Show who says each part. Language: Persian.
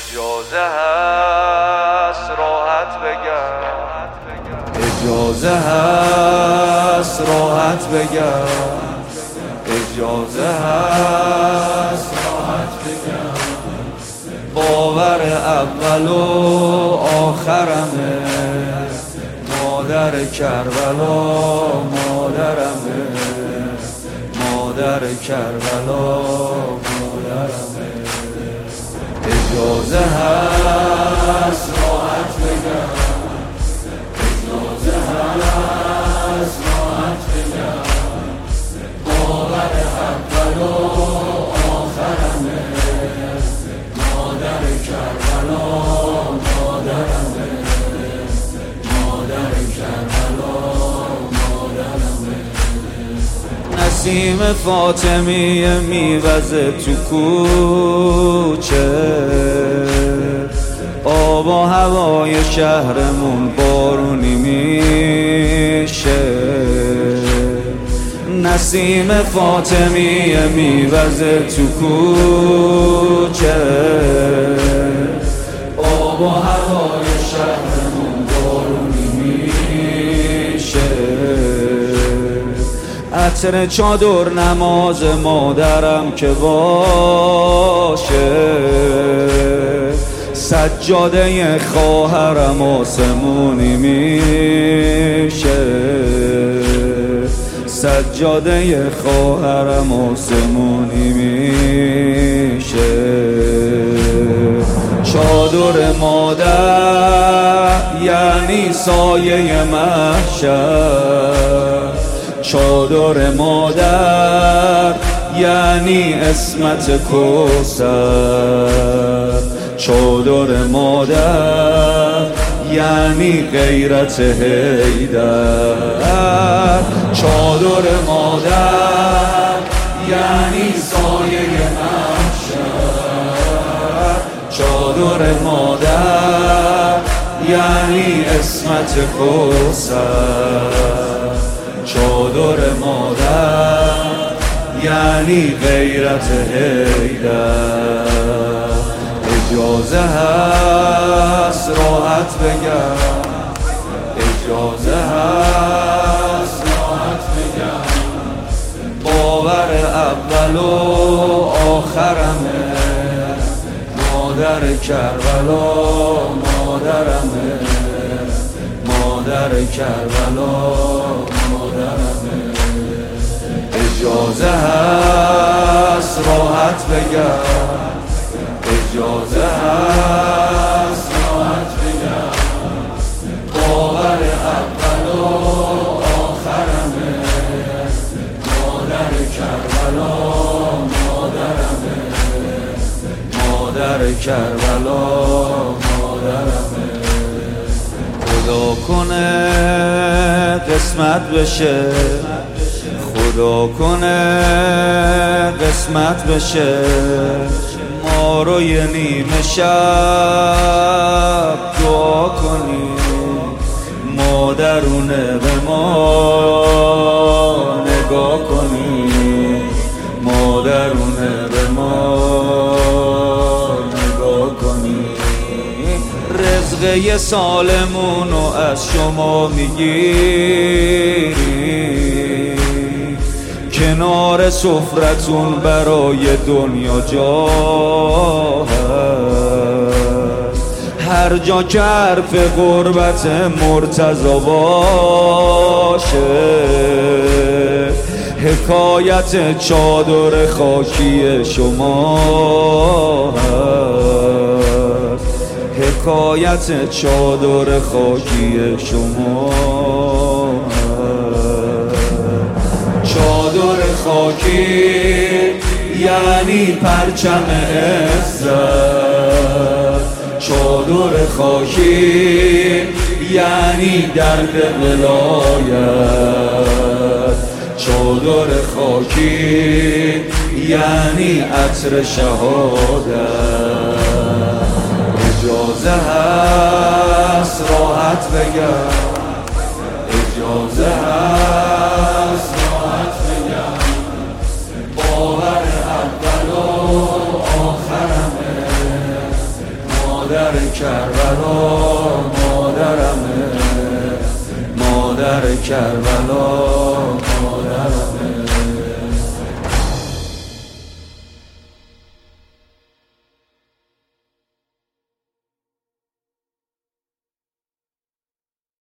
Speaker 1: اجازه هست راحت بگم، اجازه هست راحت بگم، اجازه هست راحت بگم. باور اول و آخرمه، مادر کربلا مادرمه، مادر کربلا مادرمه. اجازه هست راحت بگم، اجازه هست راحت بگم. باور اول و آخرمه، مادر کربلا مادرمه، مادر کربلا مادرمه. نسیم فاطمی میوزه تو کوچه، آب و هوای شهرمون بارونی میشه. نسیم فاطمی میوزه تو کوچه، آب و هوای شهرمون بارونی میشه. عطر چادر نماز مادرم که باشه، سجاده خواهرم آسمونی میشه، سجاده خواهرم آسمونی میشه. چادر مادر یعنی سایه محشر، چادر مادر یعنی عصمت کوثر، چادر مادر یعنی غیرت حیدر. چادر مادر یعنی سایه محشر، چادر مادر یعنی عصمت کوثر، چادر مادر یعنی غیرت حیدر. اجازه هست راحت بگم، اجازه هست راحت بگم. باور اول و آخرمه، مادر کربلا مادرمه، مادر کربلا مادرمه. اجازه هست راحت بگم، اجازه هست راحت بگم. باور اول و آخرمه، مادر کربلا مادرمه، مادر کربلا مادرمه. خدا کنه قسمت بشه، خدا کنه قسمت بشه. ما رو یه نیمه شب دعا کنیم، مادرونه به ما نگاه کنیم، مادرونه به ما نگاه کنیم. رزق یه سالمونو از شما میگیریم، کنار سفرتون برای دنیا جا هست. هر جا که حرف غربت مرتضی باشه، حکایت چادر خاکی شما هست، حکایت چادر خاکی شما هست. چادر خاکی یعنی پرچم عزت، چادر خاکی یعنی درد ولایت، چادر خاکی یعنی عطر شهادت. اجازه هست راحت بگم، اجازه هست راحت بگم. باور اول و آخرمه، مادر کربلا مادرمه، مادر کربلا